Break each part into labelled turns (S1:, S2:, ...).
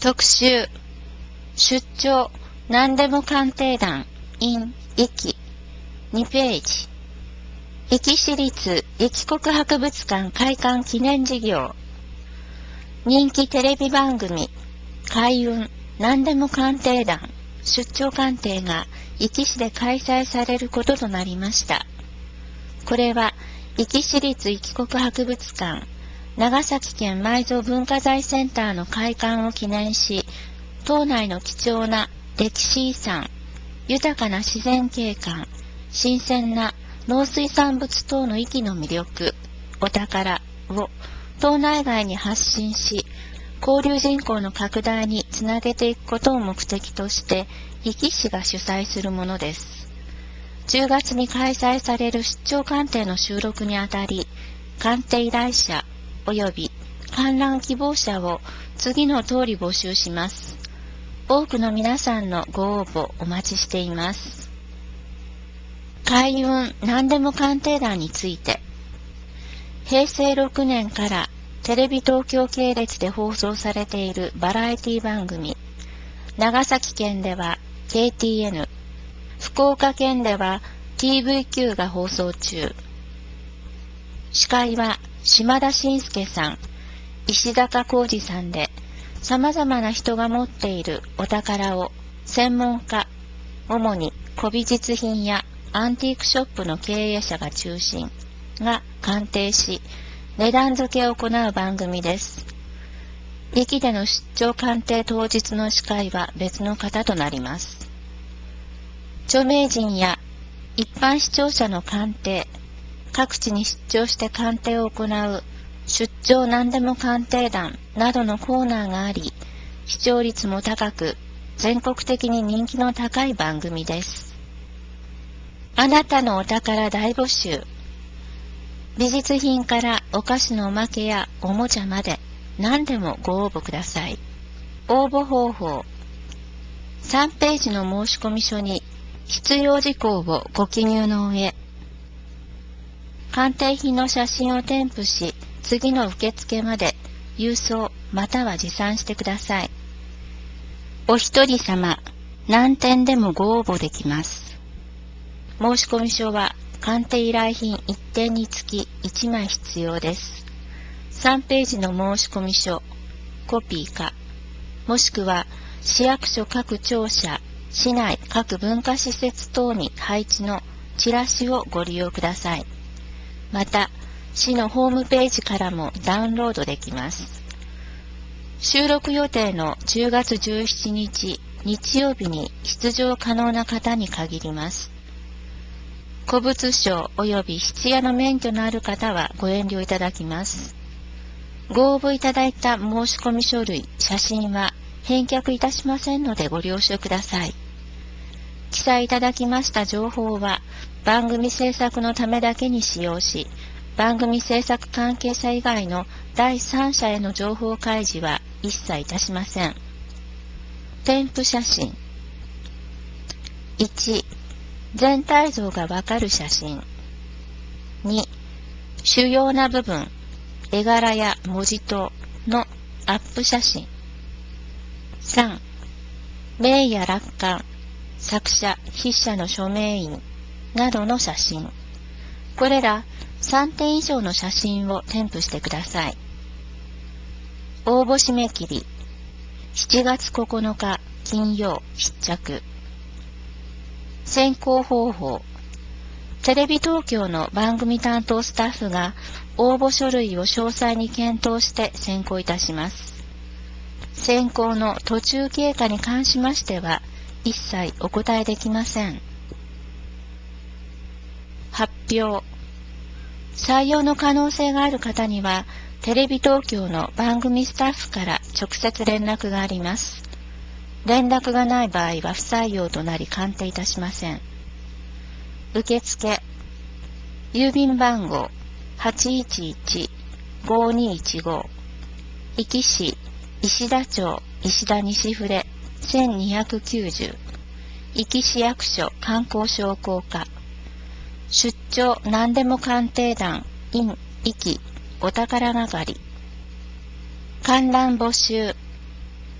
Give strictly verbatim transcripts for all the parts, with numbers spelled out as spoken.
S1: 特集、出張何でも鑑定団 in 壱岐にページ。壱岐市立壱岐国博物館開館記念事業。人気テレビ番組開運何でも鑑定団出張鑑定が壱岐市で開催されることとなりました。これは壱岐市立壱岐国博物館長崎県埋蔵文化財センターの開館を記念し、島内の貴重な歴史遺産、豊かな自然景観、新鮮な農水産物等の壱岐の魅力、お宝を島内外に発信し、交流人口の拡大につなげていくことを目的として、壱岐市が主催するものです。じゅうがつに開催される出張鑑定の収録にあたり、鑑定依頼者及び観覧希望者を次の通り募集します。多くの皆さんのご応募お待ちしています。開運何でも鑑定団について、へいせいろくねんからテレビ東京系列で放送されているバラエティ番組、長崎県では ケーティーエヌ、福岡県では ティーブイキュー が放送中。司会は島田紳介さん、石坂浩二さんで、様々な人が持っているお宝を専門家、主に古美術品やアンティークショップの経営者が中心が鑑定し、値段付けを行う番組です。壱岐での出張鑑定当日の司会は別の方となります。著名人や一般視聴者の鑑定、各地に出張して鑑定を行う出張何でも鑑定団などのコーナーがあり、視聴率も高く、全国的に人気の高い番組です。あなたのお宝大募集。美術品からお菓子のおまけやおもちゃまで何でもご応募ください。応募方法。さんページの申し込み書に必要事項をご記入の上、鑑定品の写真を添付し、次の受付まで郵送または持参してください。お一人様、何点でもご応募できます。申し込み書は鑑定依頼品いってんにつきいちまい必要です。さんページの申し込み書、コピーか、もしくは市役所各庁舎、市内各文化施設等に配置のチラシをご利用ください。また、市のホームページからもダウンロードできます。収録予定のじゅうがつじゅうしちにち日曜日に出場可能な方に限ります。古物商及び質屋の免許のある方はご遠慮いただきます。ご応募いただいた申し込み書類、写真は返却いたしませんのでご了承ください。記載いただきました情報は番組制作のためだけに使用し、番組制作関係者以外の第三者への情報開示は一切いたしません。添付写真。いち、全体像がわかる写真。に、主要な部分、絵柄や文字等のアップ写真。さん、名や落款、作者、筆者の署名印などの写真。これらさんてん以上の写真を添付してください。応募締め切り、しちがつここのか金曜必着。選考方法。テレビ東京の番組担当スタッフが応募書類を詳細に検討して選考いたします。選考の途中経過に関しましては一切お答えできません。発表。採用の可能性がある方には、テレビ東京の番組スタッフから直接連絡があります。連絡がない場合は不採用となり鑑定いたしません。受付。郵便番号 はちいちいちごにいちご 壱岐市石田町石田西船せんにひゃくきゅうじゅう壱岐市役所観光商工課出張何でも鑑定団 in 壱岐お宝係観覧募集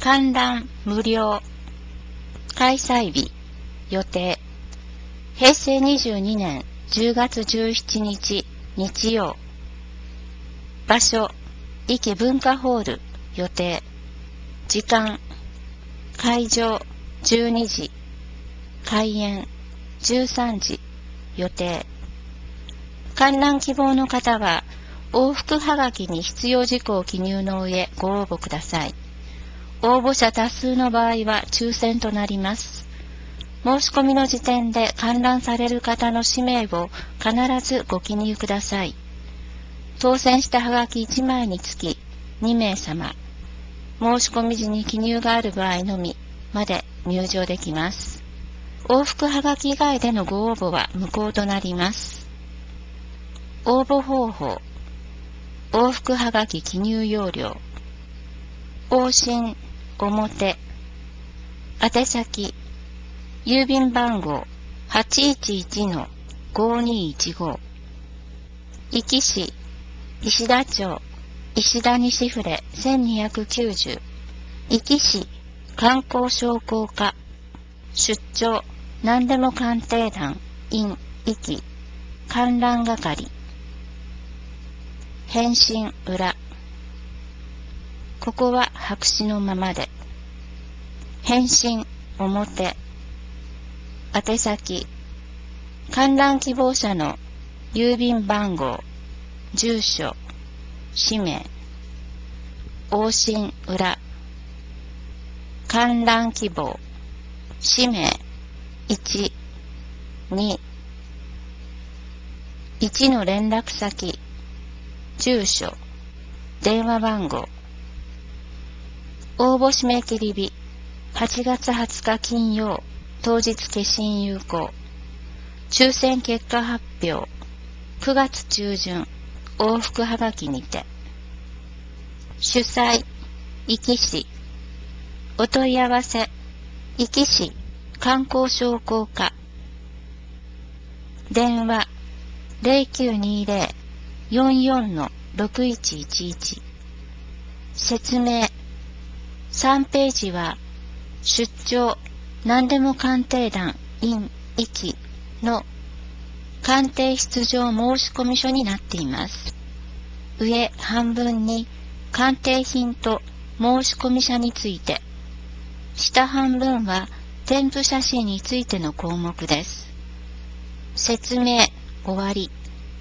S1: 観覧無料。開催日、予定。へいせいにじゅうにねんじゅうがつじゅうしちにち日曜。場所、壱岐文化ホール、予定。時間、会場じゅうにじ、開演じゅうさんじ、予定。観覧希望の方は、往復はがきに必要事項を記入の上ご応募ください。応募者多数の場合は抽選となります。申し込みの時点で観覧される方の氏名を必ずご記入ください。当選したはがきいちまいにつきにめいさま、申し込み時に記入がある場合のみまで入場できます。往復はがき以外でのご応募は無効となります。応募方法、往復はがき記入要領、往診表、宛先、郵便番号 はちいちいちのごにいちご、壱岐市石田町石田西船せんにひゃくきゅうじゅう、壱岐市観光商工課、出張何でも鑑定団 in 壱岐観覧係。返信裏、ここは白紙のままで。返信表、宛先、観覧希望者の郵便番号、住所、氏名。往診裏、観覧希望、氏名いち、に、いちの連絡先、住所、電話番号。応募締め切り日、はちがつはつか金曜、当日消印有効。抽選結果発表、くがつ中旬、往復はがきにて。主催、壱岐市。お問い合わせ、壱岐市観光商工課。電話、ゼロきゅうにゼロ よんよん ろくいちいちいち。説明、さんページは、出張何でも鑑定団 in 壱岐の鑑定出場申込書になっています。上半分に鑑定品と申込者について、下半分は添付写真についての項目です。説明終わり。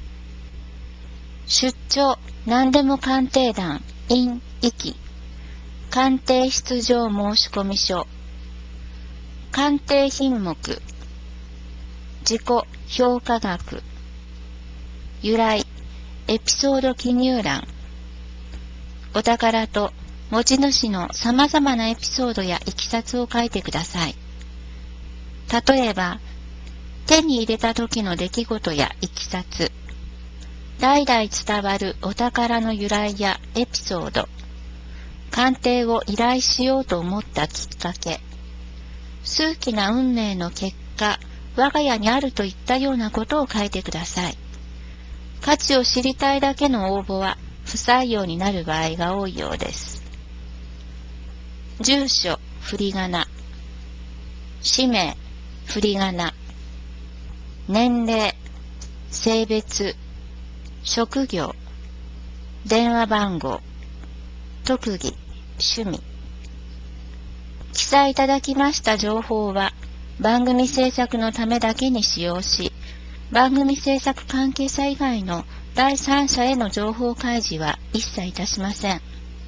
S1: 出張何でも鑑定団 in 壱岐鑑定出場申込書。鑑定品目、自己評価額、由来、エピソード記入欄。お宝と持ち主の様々なエピソードやいきさつを書いてください。例えば、手に入れた時の出来事やいきさつ、代々伝わるお宝の由来やエピソード、鑑定を依頼しようと思ったきっかけ、数奇な運命の結果、我が家にあるといったようなことを書いてください。価値を知りたいだけの応募は不採用になる場合が多いようです。住所、振り仮名。氏名、振り仮名。年齢、性別、職業、電話番号、特技、趣味。記載いただきました情報は番組制作のためだけに使用し、番組制作関係者以外の第三者への情報開示は一切いたしません。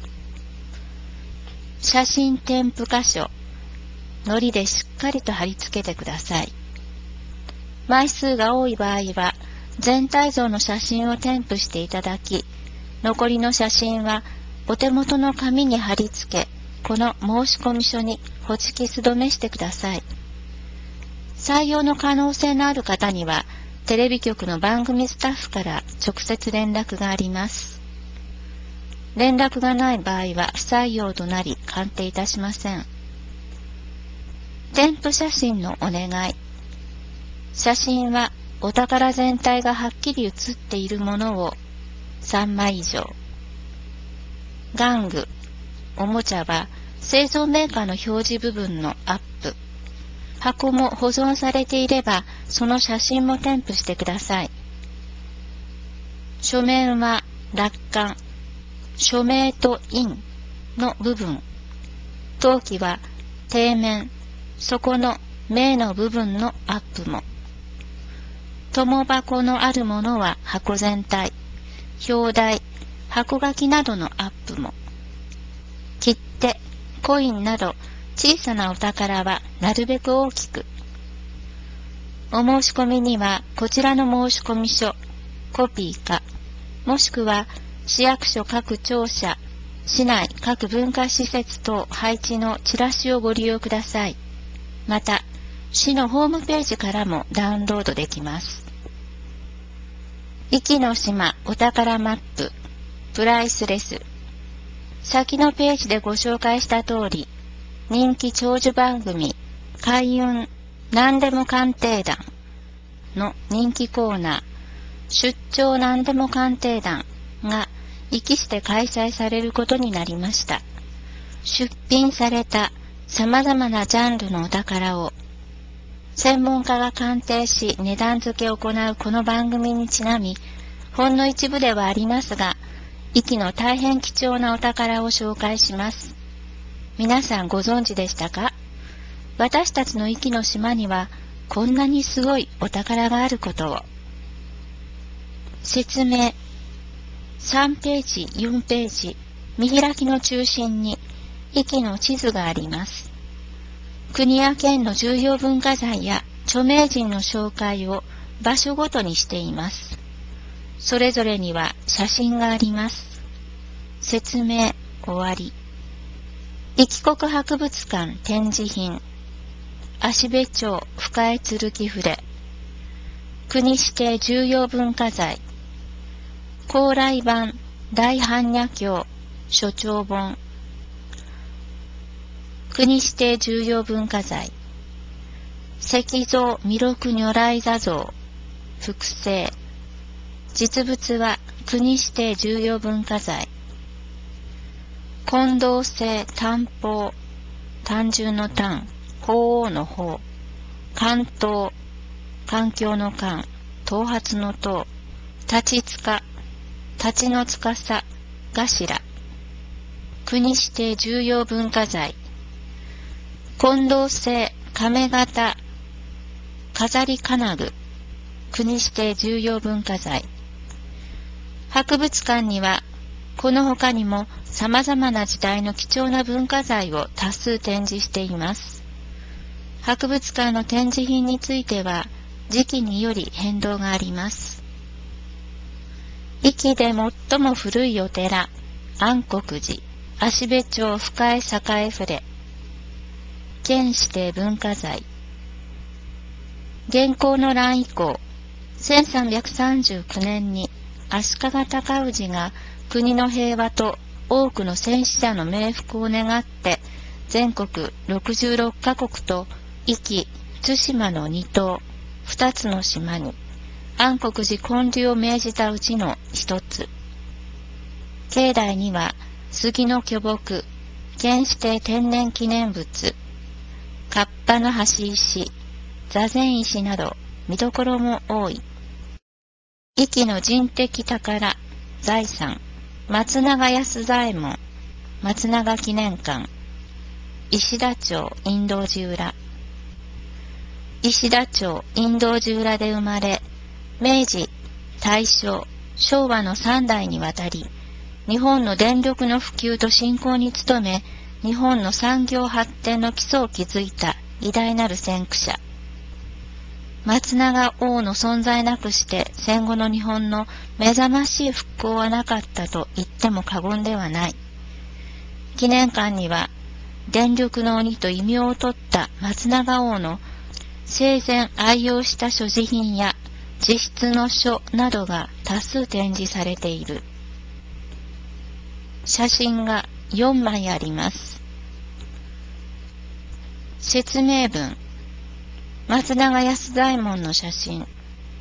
S1: 写真添付箇所、糊でしっかりと貼り付けてください。枚数が多い場合は全体像の写真を添付していただき、残りの写真はお手元の紙に貼り付け、この申込書にホチキス止めしてください。採用の可能性のある方には、テレビ局の番組スタッフから直接連絡があります。連絡がない場合は不採用となり鑑定いたしません。添付写真のお願い。写真はお宝全体がはっきり写っているものをさんまい以上。玩具、おもちゃは製造メーカーの表示部分のアップ。箱も保存されていれば、その写真も添付してください。書面は落款、署名と印の部分。登記は底面、底の名の部分のアップも。友箱のあるものは箱全体、表題、箱書きなどのアップも。切手、コインなど小さなお宝はなるべく大きく。お申し込みにはこちらの申込書、コピーか、もしくは市役所各庁舎、市内各文化施設等配置のチラシをご利用ください。また、市のホームページからもダウンロードできます。壱岐の島お宝マップ、プライスレス。先のページでご紹介した通り、人気長寿番組、開運何でも鑑定団の人気コーナー、出張何でも鑑定団が壱岐市で開催されることになりました。出品された様々なジャンルのお宝を専門家が鑑定し値段付けを行うこの番組にちなみ、ほんの一部ではありますが、壱岐の大変貴重なお宝を紹介します。皆さんご存知でしたか？私たちの壱岐の島にはこんなにすごいお宝があることを。説明。さんページ、よんページ、見開きの中心に壱岐の地図があります。国や県の重要文化財や著名人の紹介を場所ごとにしています。それぞれには写真があります。説明終わり。壱岐国博物館展示品。芦部町深江鶴筆。国指定重要文化財。高麗版大般若経所長本。国指定重要文化財。石像弥勒如来坐像複製。実物は国指定重要文化財。金銅製単宝、単純の単、鳳凰の鳳。関東、環境の環、頭髪の頭。立ち塚、立ちの司、頭。国指定重要文化財。金銅製亀型飾り金具、国指定重要文化財。博物館にはこの他にも様々な時代の貴重な文化財を多数展示しています。博物館の展示品については時期により変動があります。壱岐で最も古いお寺、安国寺、芦部町深江栄筆。県指定文化財。元寇の乱以降、せんさんびゃくさんじゅうきゅうねんに足利尊氏が国の平和と多くの戦死者の冥福を願って全国ろくじゅうろっかこくと壱岐、対馬のに島、ふたつの島に安国寺建立を命じたうちの一つ。境内には杉の巨木、県指定天然記念物、河童の橋石、座禅石など見どころも多い。壱岐の人的宝、財産、松永安左衛門、松永記念館、石田町陰道寺裏。石田町陰道寺裏で生まれ、明治、大正、昭和の三代にわたり、日本の電力の普及と振興に努め、日本の産業発展の基礎を築いた偉大なる先駆者。松永王の存在なくして戦後の日本の目覚ましい復興はなかったと言っても過言ではない。記念館には電力の鬼と異名を取った松永王の生前愛用した所持品や自筆の書などが多数展示されている。写真がよんまいあります。説明文。松永安左衛門の写真。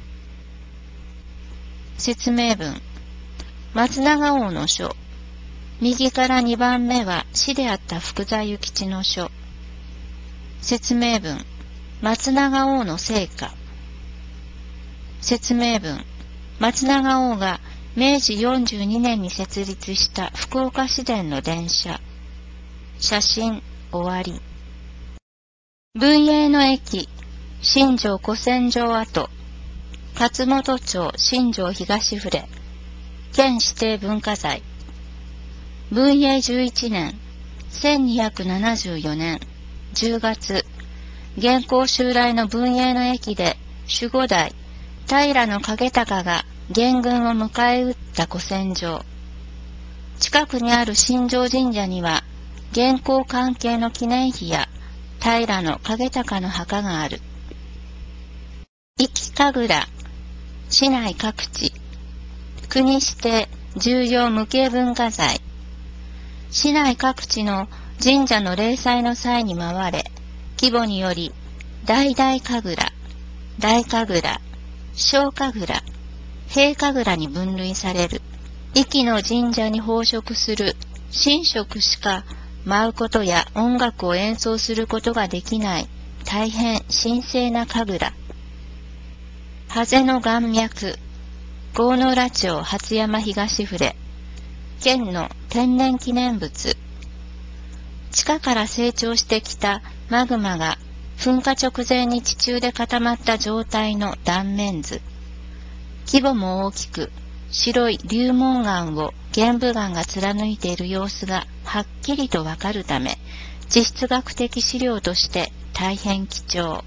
S1: 説明文。松永王の書。 右からにばんめは死であった福沢諭吉の書。説明文、松永王の生家。説明文、松永王がめいじよんじゅうにねんに設立した福岡市電の電車。写真、終わり。文永の駅、新庄古戦場跡、勝本町新庄東触れ、県指定文化財。文永じゅういちねん、せんにひゃくななじゅうよねんじゅうがつ、元寇襲来の文永の駅で守護代、平景隆が元軍を迎え撃った古戦場。近くにある新庄神社には、元寇関係の記念碑や平景隆の墓がある。壱岐神楽、市内各地、国指定重要無形文化財。市内各地の神社の例祭の際に回れ、規模により大々神楽、大神楽、小神楽、平神楽に分類される。壱岐の神社に奉職する神職しか舞うことや音楽を演奏することができない大変神聖な神楽。ハゼの岩脈、郷野浦町初山東触れ、県の天然記念物。地下から成長してきたマグマが噴火直前に地中で固まった状態の断面図。規模も大きく、白い流紋岩を玄武岩が貫いている様子がはっきりとわかるため、地質学的資料として大変貴重。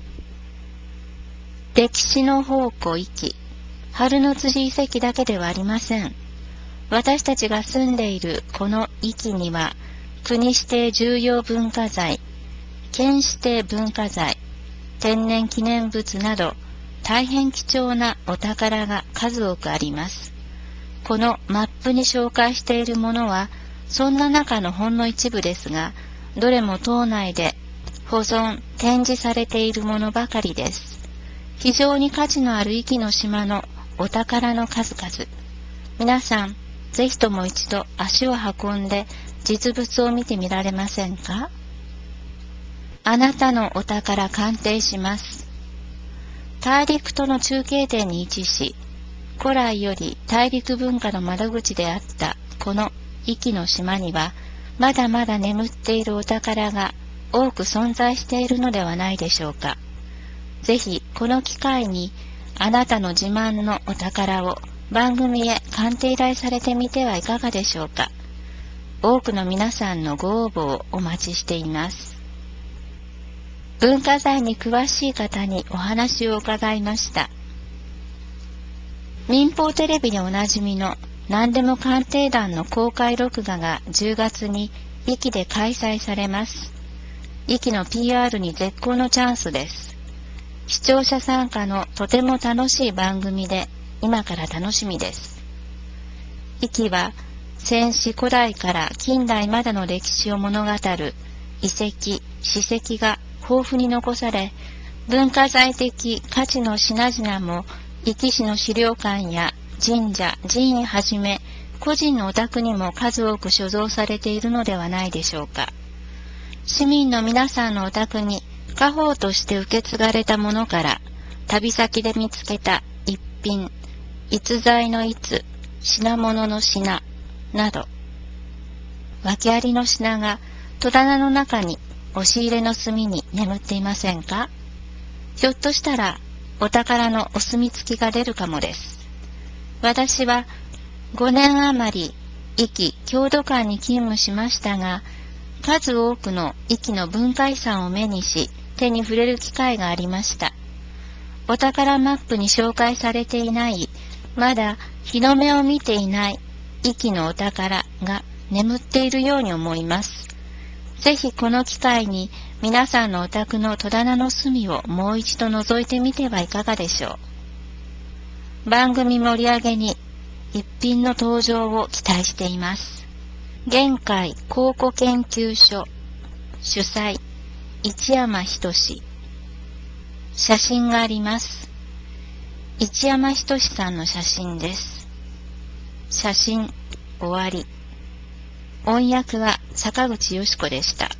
S1: 歴史の宝庫壱岐、春の辻遺跡だけではありません。私たちが住んでいるこの壱岐には、国指定重要文化財、県指定文化財、天然記念物など、大変貴重なお宝が数多くあります。このマップに紹介しているものは、そんな中のほんの一部ですが、どれも島内で保存、展示されているものばかりです。非常に価値のある壱岐の島のお宝の数々。皆さん、ぜひとも一度足を運んで実物を見てみられませんか？あなたのお宝鑑定します。大陸との中継点に位置し、古来より大陸文化の窓口であったこの壱岐の島には、まだまだ眠っているお宝が多く存在しているのではないでしょうか。ぜひこの機会にあなたの自慢のお宝を番組へ鑑定依頼されてみてはいかがでしょうか。多くの皆さんのご応募をお待ちしています。文化財に詳しい方にお話を伺いました。民放テレビでおなじみの何でも鑑定団の公開録画がじゅうがつに壱岐で開催されます。壱岐の ピーアール に絶好のチャンスです。視聴者参加のとても楽しい番組で今から楽しみです。壱岐は戦死古代から近代までの歴史を物語る遺跡、史跡が豊富に残され、文化財的価値の品々も壱岐市の資料館や神社、寺院はじめ個人のお宅にも数多く所蔵されているのではないでしょうか。市民の皆さんのお宅に家宝として受け継がれたものから、旅先で見つけた一品、逸材の逸、品物の品など、訳ありの品が戸棚の中に押し入れの隅に眠っていませんか？ひょっとしたらお宝のお墨付きが出るかもです。私はごねん余り壱岐郷土館に勤務しましたが、数多くの壱岐の文化遺産を目にし、手に触れる機会がありました。お宝マップに紹介されていない、まだ日の目を見ていない壱岐のお宝が眠っているように思います。ぜひこの機会に皆さんのお宅の戸棚の隅をもう一度覗いてみてはいかがでしょう。番組盛り上げに一品の登場を期待しています。玄海考古研究所主催市山仁。写真があります。市山仁さんの写真です。写真終わり。 音訳は坂口よし子でした。